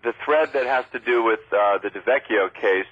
the thread that has to do with the DeVecchio case,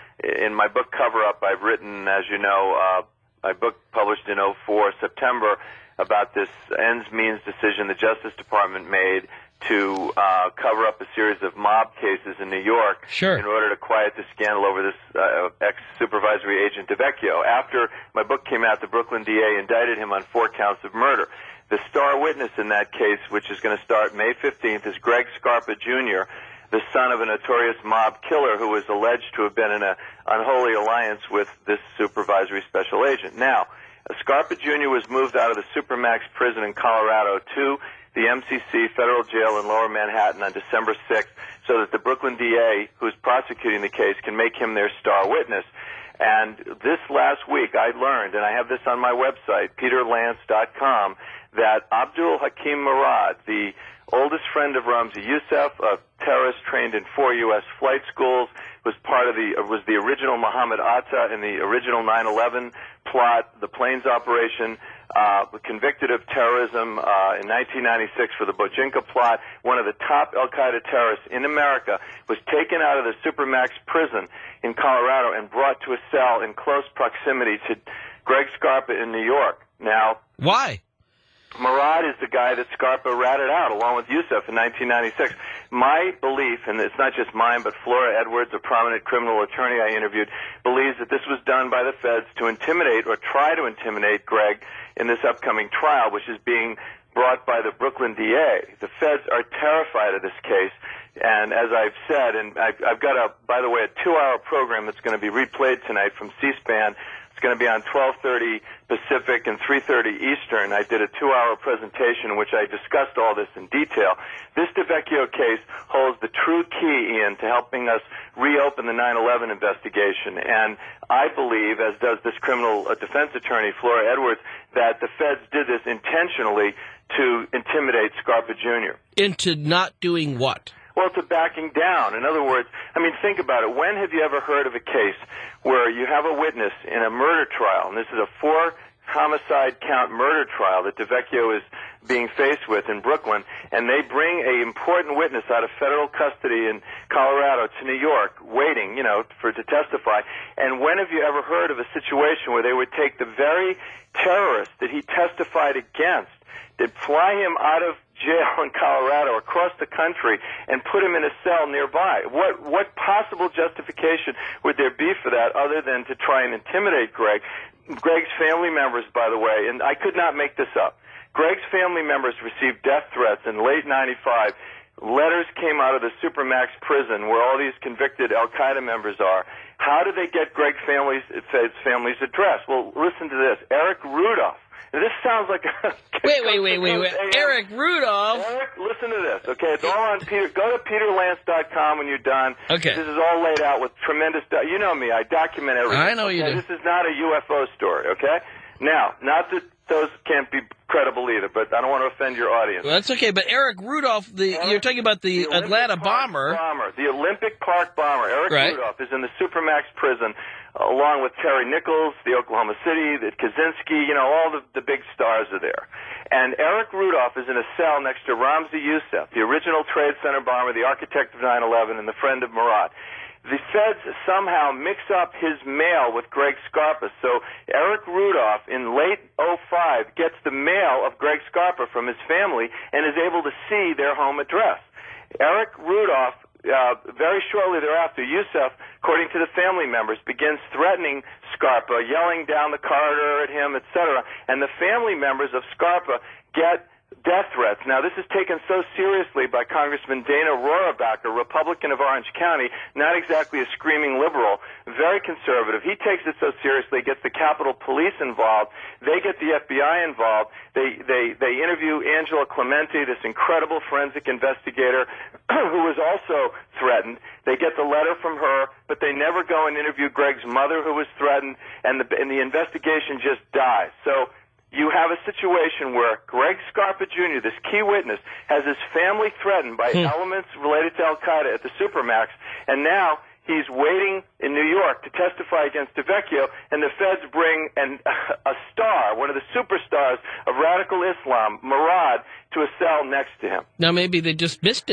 in my book Cover Up, I've written, as you know, my book published in September 2004, about this ends-means decision the Justice Department made to cover up a series of mob cases in New York in order to quiet the scandal over this ex-supervisory agent DeVecchio. After my book came out, the Brooklyn DA indicted him on 4 counts of murder. The star witness in that case, which is going to start May 15th, is Greg Scarpa, Jr., the son of a notorious mob killer who was alleged to have been in an unholy alliance with this supervisory special agent. Now, Scarpa Jr. was moved out of the Supermax prison in Colorado to the MCC federal jail in Lower Manhattan on December 6th so that the Brooklyn DA, who's prosecuting the case, can make him their star witness. And this last week I learned, and I have this on my website, peterlance.com, that Abdul Hakim Murad, the oldest friend of Ramzi Youssef, a terrorist trained in 4 U.S. flight schools, was the original Muhammad Atta in the original 9/11 plot, the planes operation, convicted of terrorism in 1996 for the Bojinka plot, one of the top al-Qaeda terrorists in America, was taken out of the Supermax prison in Colorado and brought to a cell in close proximity to Greg Scarpa in New York. Now, why? Murad is the guy that Scarpa ratted out along with Youssef in 1996. My belief, and it's not just mine, but Flora Edwards, a prominent criminal attorney I interviewed, believes that this was done by the feds to intimidate or try to intimidate Greg in this upcoming trial, which is being brought by the Brooklyn DA. The feds are terrified of this case, and as I've said, and I've got by the way, a 2-hour program that's going to be replayed tonight from C-SPAN. It's going to be on 12:30 Pacific and 3:30 Eastern. I did a 2-hour presentation in which I discussed all this in detail. This DeVecchio case holds the true key, Ian, to helping us reopen the 9/11 investigation. And I believe, as does this criminal defense attorney, Flora Edwards, that the feds did this intentionally to intimidate Scarpa Jr. Into not doing what? Well, to backing down. In other words, I mean, think about it. When have you ever heard of a case where you have a witness in a murder trial, and this is a 4-homicide count murder trial that DeVecchio is being faced with in Brooklyn, and they bring an important witness out of federal custody in Colorado to New York, waiting, to testify. And when have you ever heard of a situation where they would take the very terrorist that he testified against, they'd fly him out of jail in Colorado across the country and put him in a cell nearby? What possible justification would there be for that other than to try and intimidate Greg? Greg's family members, by the way, and I could not make this up, Greg's family members received death threats in late 95. Letters came out of the Supermax prison where all these convicted al-Qaeda members are. How did they get Greg's family's address? Well, listen to this. Eric Rudolph. This sounds like a... Wait. Eric Rudolph? Eric, listen to this, okay? It's all on Peter. Go to peterlance.com when you're done. Okay. This is all laid out with tremendous... You know me. I document everything. I know you do. This is not a UFO story, okay? Now, not that those can't be credible either, but I don't want to offend your audience. Well, that's okay, but Eric Rudolph, you're talking about the Atlanta bomber. The Olympic Park bomber. Eric Rudolph is in the Supermax prison, along with Terry Nichols, the Oklahoma City, the Kaczynski, all the big stars are there. And Eric Rudolph is in a cell next to Ramzi Youssef, the original Trade Center bomber, the architect of 9/11, and the friend of Murad. The feds somehow mix up his mail with Greg Scarpa. So Eric Rudolph, in late 05, gets the mail of Greg Scarpa from his family and is able to see their home address. Eric Rudolph, very shortly thereafter, Youssef, according to the family members, begins threatening Scarpa, yelling down the corridor at him, etc. And the family members of Scarpa get death threats. Now, this is taken so seriously by Congressman Dana Rohrabacher, Republican of Orange County, not exactly a screaming liberal, very conservative. He takes it so seriously, gets the Capitol Police involved. They get the FBI involved. They interview Angela Clemente, this incredible forensic investigator who was also threatened. They get the letter from her, but they never go and interview Greg's mother, who was threatened, and the investigation just dies. So you have a situation where Greg Scarpa Jr., this key witness, has his family threatened by elements related to al-Qaeda at the Supermax, and now he's waiting in New York to testify against DeVecchio, and the feds bring a star, one of the superstars of radical Islam, Murad, to a cell next to him. Now, maybe they just missed him.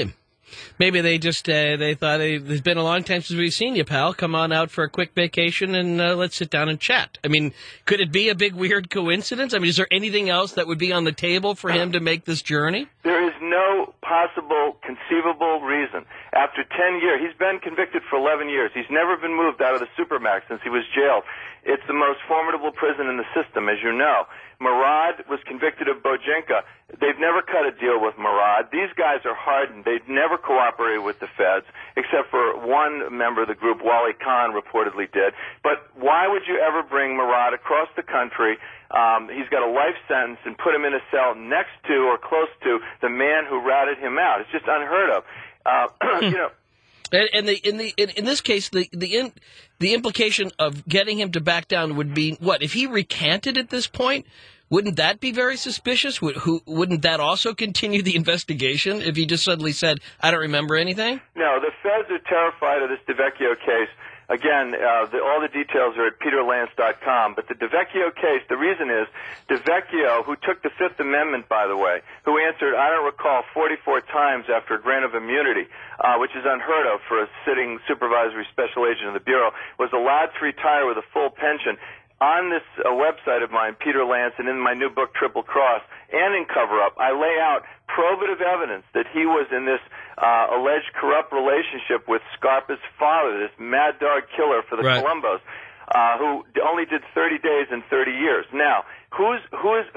Maybe they just they thought, it's been a long time since we've seen you, pal. Come on out for a quick vacation and let's sit down and chat. I mean, could it be a big weird coincidence? I mean, is there anything else that would be on the table for him to make this journey? There is no possible, conceivable reason. After 10 years, he's been convicted for 11 years. He's never been moved out of the Supermax since he was jailed. It's the most formidable prison in the system, as you know. Murad was convicted of Bojinka. They've never cut a deal with Murad. These guys are hardened. They've never cooperated with the feds, except for one member of the group, Wali Khan, reportedly did. But why would you ever bring Murad across the country? He's got a life sentence and put him in a cell next to or close to the man who ratted him out. It's just unheard of. You know. And in this case, the implication of getting him to back down would be what? If he recanted at this point, wouldn't that be very suspicious? Wouldn't that also continue the investigation if he just suddenly said, "I don't remember anything"? No, the feds are terrified of this DeVecchio case. Again, all the details are at peterlance.com. But the DeVecchio case, the reason is DeVecchio, who took the Fifth Amendment, by the way, who answered, I don't recall, 44 times after a grant of immunity, which is unheard of for a sitting supervisory special agent of the Bureau, was allowed to retire with a full pension. On this website of mine, Peter Lance, and in my new book, Triple Cross, and in Cover Up, I lay out probative evidence that he was in this alleged corrupt relationship with Scarpa's father, this mad dog killer for the Columbos, who only did 30 days and 30 years. Now, who is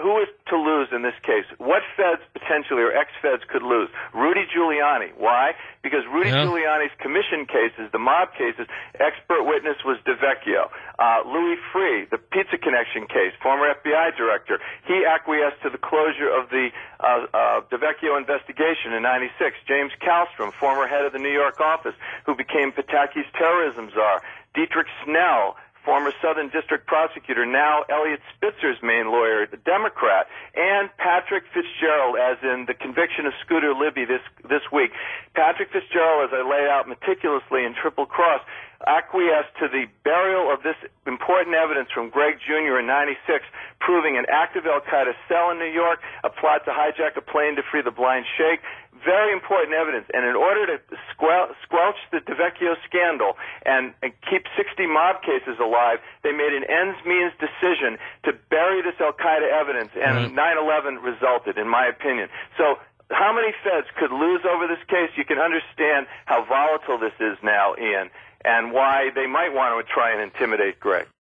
to lose in this case? What feds potentially or ex-feds could lose? Rudy Giuliani. Why? Because Rudy Giuliani's commission cases, the mob cases, expert witness was DeVecchio. Louis Freeh, the Pizza Connection case, former FBI director, he acquiesced to the closure of the DeVecchio investigation in '96. James Kallstrom, former head of the New York office, who became Pataki's terrorism czar. Dietrich Snell, former Southern District prosecutor, now Eliot Spitzer's main lawyer, the Democrat, and Patrick Fitzgerald, as in the conviction of Scooter Libby this week. Patrick Fitzgerald, as I lay out meticulously in Triple Cross, acquiesced to the burial of this important evidence from Greg Jr. in '96, proving an active al-Qaeda cell in New York, a plot to hijack a plane to free the blind sheikh. Very important evidence. And in order to squelch the DeVecchio scandal and keep 60 mob cases alive, they made an ends-means decision to bury this al-Qaeda evidence, and 9/11 resulted, in my opinion. So how many feds could lose over this case? You can understand how volatile this is now, Ian, and why they might want to try and intimidate Greg.